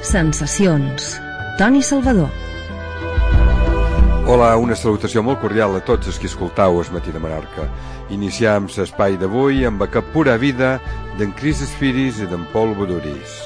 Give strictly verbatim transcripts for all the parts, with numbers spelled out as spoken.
Sensacions. Toni Salvador. Hola, una salutació molt cordial a tots els que escoltau el Matí de Menorca. Iniciam l'espai d'avui amb aquest Pura Vida d'en Cris Espiris i d'en Pol Boduris.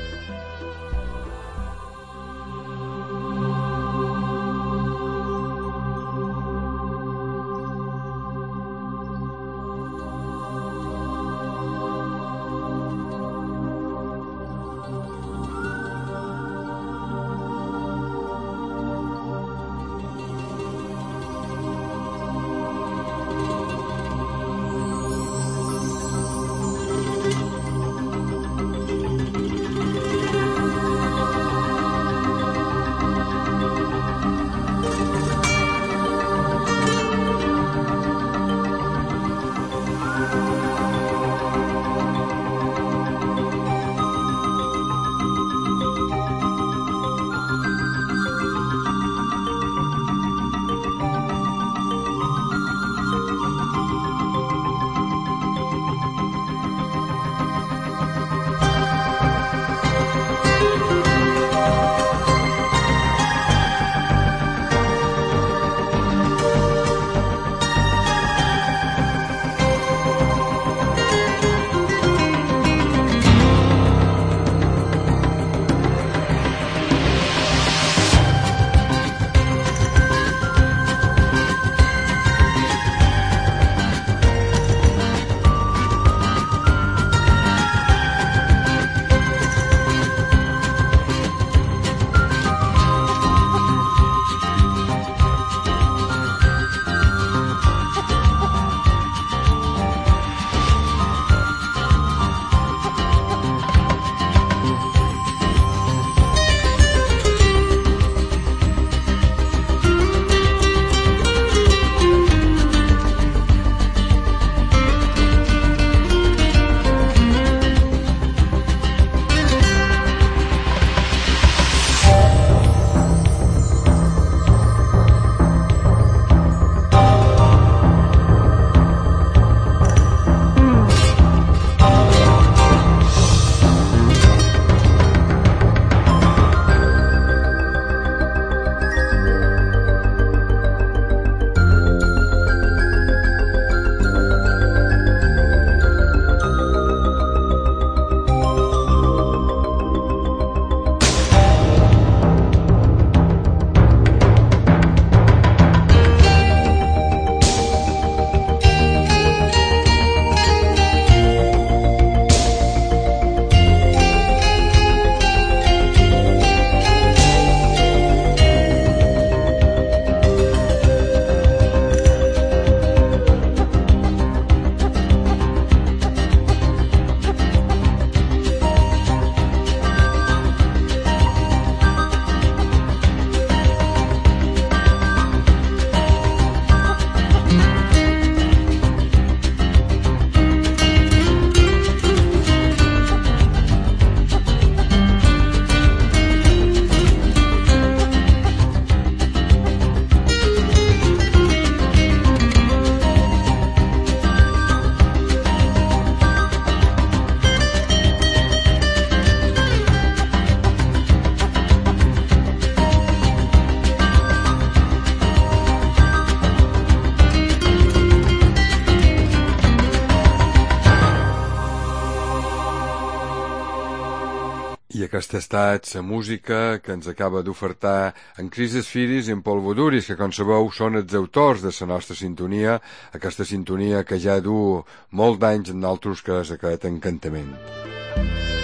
Aquesta ha estat la música que ens acaba d'ofertar en Cris Espiris i en Pol Boduris, que, com sabeu, són els autors de la nostra sintonia, aquesta sintonia que ja du molt d'anys en nosaltres, que és aquest encantament.